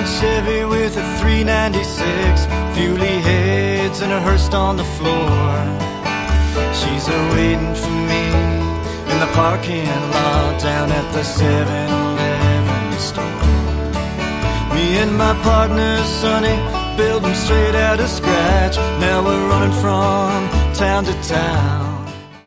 Chevy with a 396, Fuley heads and a hearse on the floor. She's a-waiting for me in the parking lot down at the 7-Eleven store. Me and my partner, Sonny, built them straight out of scratch. Now we're running from town to town.